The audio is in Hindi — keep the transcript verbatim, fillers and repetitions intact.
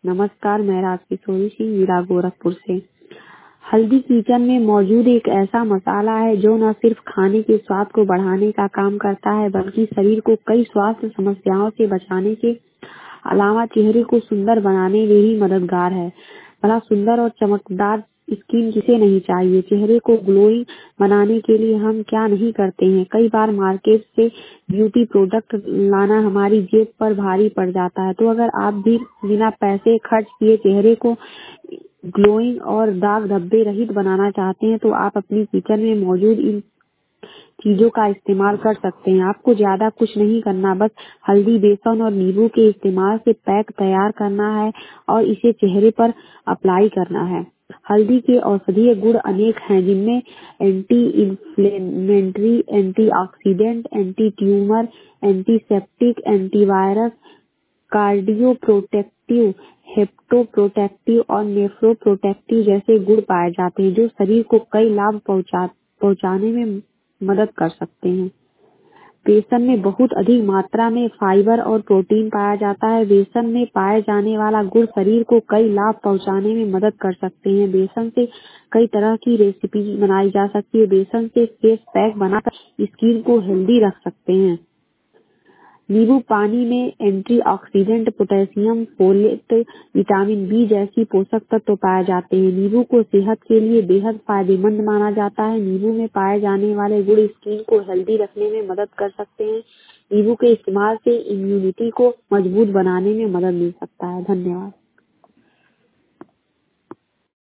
नमस्कार, मैं राजकिशोरी सिंह जिला गोरखपुर से। हल्दी किचन में मौजूद एक ऐसा मसाला है जो न सिर्फ खाने के स्वाद को बढ़ाने का काम करता है बल्कि शरीर को कई स्वास्थ्य समस्याओं से बचाने के अलावा चेहरे को सुंदर बनाने में भी मददगार है। भला सुंदर और चमकदार स्किन किसे नहीं चाहिए। चेहरे को ग्लोइंग बनाने के लिए हम क्या नहीं करते हैं। कई बार मार्केट से ब्यूटी प्रोडक्ट लाना हमारी जेब पर भारी पड़ जाता है, तो अगर आप भी बिना पैसे खर्च किए चेहरे को ग्लोइंग और दाग धब्बे रहित बनाना चाहते हैं तो आप अपनी किचन में मौजूद इन चीजों का इस्तेमाल कर सकते हैं। आपको ज्यादा कुछ नहीं करना, बस हल्दी, बेसन और नींबू के इस्तेमाल से पैक तैयार करना है और इसे चेहरे पर अप्लाई करना है। हल्दी के औषधीय गुण अनेक हैं, जिनमें anti inflammatory, antioxidant, anti tumour, antiseptic, antivirus, cardio protective, hepato protective और नेफ्रो प्रोटेक्टिव जैसे गुण पाए जाते हैं जो शरीर को कई लाभ पहुंचा पहुंचाने में मदद कर सकते हैं। बेसन में बहुत अधिक मात्रा में फाइबर और प्रोटीन पाया जाता है। बेसन में पाए जाने वाला गुण शरीर को कई लाभ पहुंचाने में मदद कर सकते हैं। बेसन से कई तरह की रेसिपी बनाई जा सकती है। बेसन से फेस पैक बनाकर स्किन को हेल्दी रख सकते हैं। नींबू पानी में antioxidant, potassium, folate, vitamin B जैसी पोषक तत्व पाए जाते हैं। नींबू को सेहत के लिए बेहद फायदेमंद माना जाता है। नींबू में पाए जाने वाले गुण स्किन को हेल्दी रखने में मदद कर सकते हैं। नींबू के इस्तेमाल से इम्यूनिटी को मजबूत बनाने में मदद मिल सकता है। धन्यवाद।